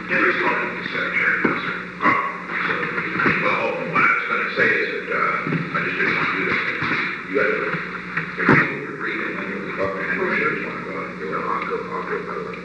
He's talking to the secretary, no, sir. Oh, so, well, what I was going to say is that I just didn't want you to, you got to, if you to read it, and then we'll talk to him. Oh, sure. You want to go ahead and do it? No, I'll go about 11:30.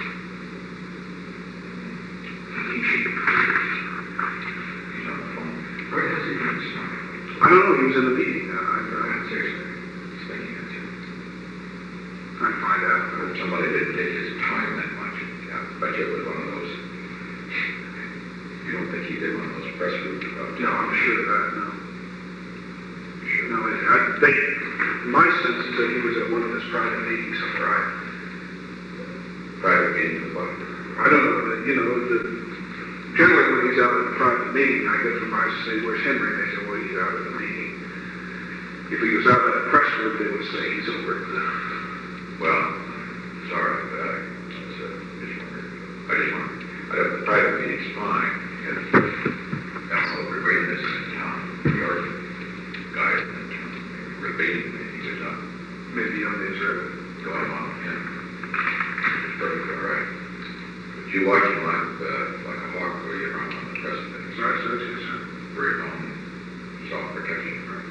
He's on the phone. Where is he? I don't know, he was in the meeting. Seriously, he's thinking it too. Trying to find out. Somebody didn't take his time that much. Yeah, I bet you it was one of those. You don't think he did one of those press rooms about No, I'm sure of that, no. No, I think, my sense is that he was at one of his private meetings somewhere. private meetings about it? I don't know, generally when he's out at a private meeting, I get from eyes to say, where's Henry? They say, well, he's out at the meeting. If he was out at a press group, they would say he's over at the... Well, sorry, but I just wondered. The private meeting's fine. That's what we're reading this in town. Your guy in town, we're reading, he was up. Maybe on the Israel. Going on, yeah. It's perfectly all right. But you watch him like a hawk where you're on the president. Right, so it's yes, sir. Very long self-protection, right?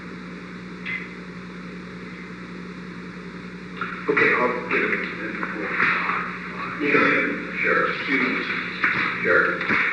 Okay, I'll get him in before. Sure. Few minutes. Sure.